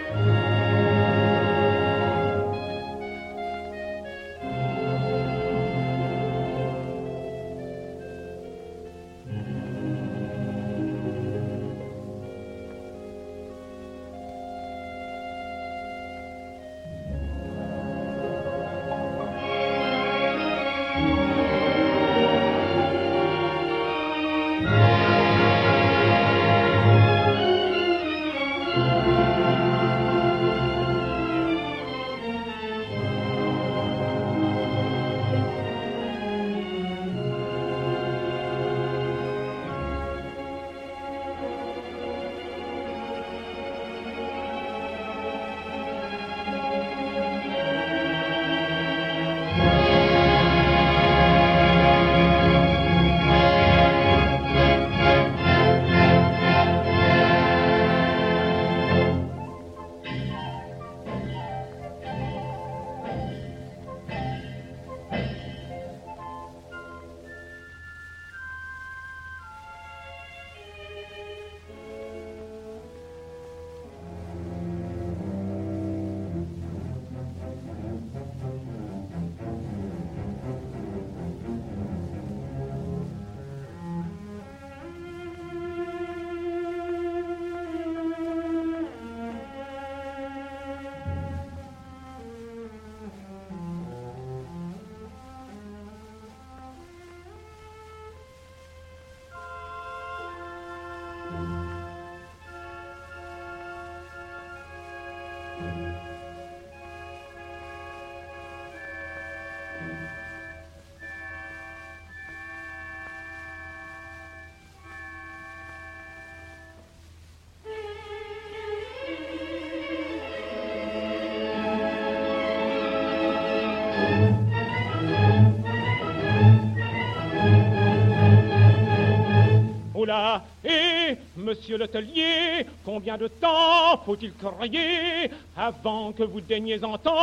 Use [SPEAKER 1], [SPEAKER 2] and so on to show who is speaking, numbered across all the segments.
[SPEAKER 1] Oula, et monsieur l'hôtelier, combien de temps faut-il crier avant que vous daigniez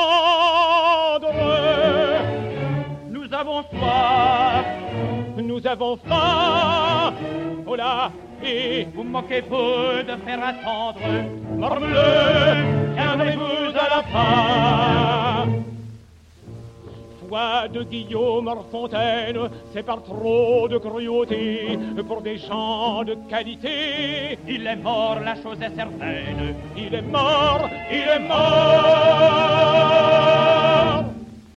[SPEAKER 1] entendre?
[SPEAKER 2] Nous avons soif,
[SPEAKER 1] nous avons faim. Oula, et
[SPEAKER 2] vous moquez-vous de faire attendre?
[SPEAKER 1] Morbleu, viendrez-vous à la fin? Foi de Guillaume Fontaine, c'est par trop de cruauté pour des gens de qualité.
[SPEAKER 2] Il est mort, la chose est certaine.
[SPEAKER 1] Il est mort, il est mort.